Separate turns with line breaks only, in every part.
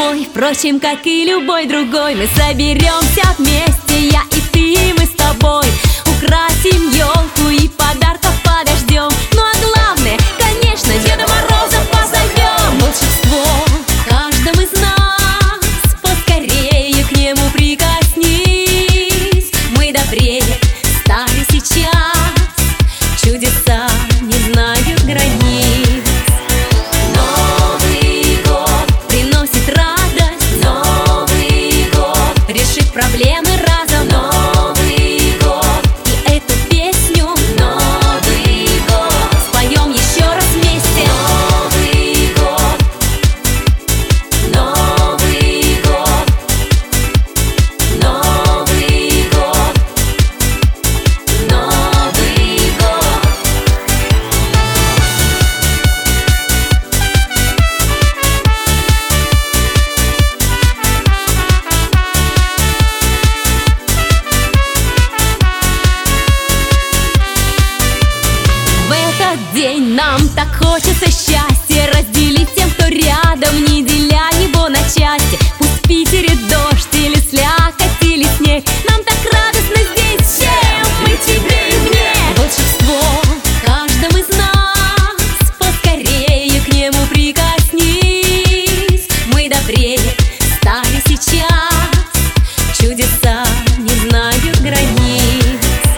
мой. Впрочем, как и любой другой, мы соберемся вместе, я и ты, мы с тобой. Украсим елку и подарков подождем. Ну а главное, конечно, Деда Мороза позовем. Волшебство в каждом из нас, поскорее к нему прикоснись. Мы добрее стали сейчас, чудеса не знают границ. Новый год приносит радость, Новый год решит проблемы разом. Новый год и эту песню, Новый год, споем еще раз вместе. Новый год, Новый год, Новый год, Новый год. В этот день нам так хочется счастья разделить тем, кто рядом, не деля его на части. Пусть в Питере дождь или слякоть или снег, нам так радостно здесь, чем мы тебе и мне. Волшебство в каждом из нас, поскорее к нему прикоснись. Мы добрее стали сейчас, чудеса не знают границ.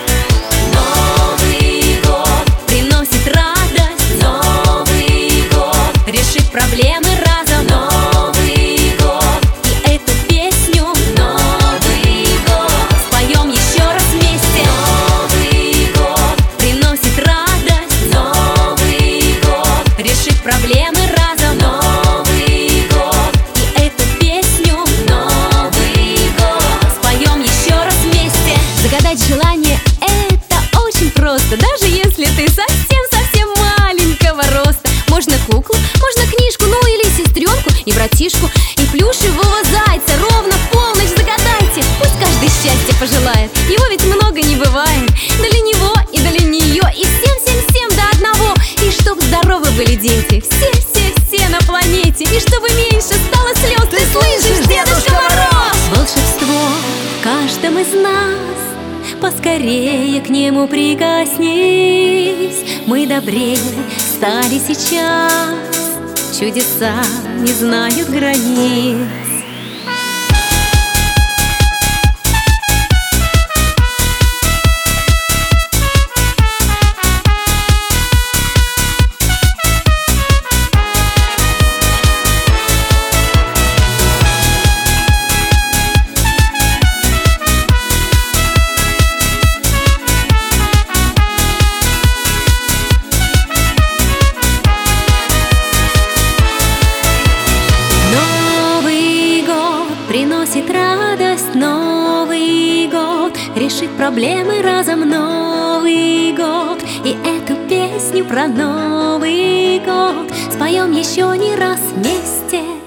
Новый год приносит радость, Новый год решит проблемы разом. Новый год и эту песню, Новый год, споем еще раз вместе. Новый год приносит радость, Новый год решит проблемы разом. Новый год и эту песню, Новый год, споем еще раз вместе. Загадать желание — это очень просто, даже если ты совсем-совсем маленького роста. Можно куклу, можно книжку, ну или сестренку и братишку, и плюшевого зайца. Ровно в полночь загадайте, пусть каждый счастье пожелает, его ведь много не бывает. Для него и для нее, и всем-всем-всем до одного. И чтоб здоровы были дети, все-все-все на планете, и чтобы меньше стало слез. Ты слышишь, Дедушка Мороз? Волшебство в каждом из нас, поскорее к нему прикоснись. Мы добрее стали сейчас, чудеса не знают границ. Приносит радость, Новый год решит проблемы разом. Новый год и эту песню про Новый год споем еще не раз вместе.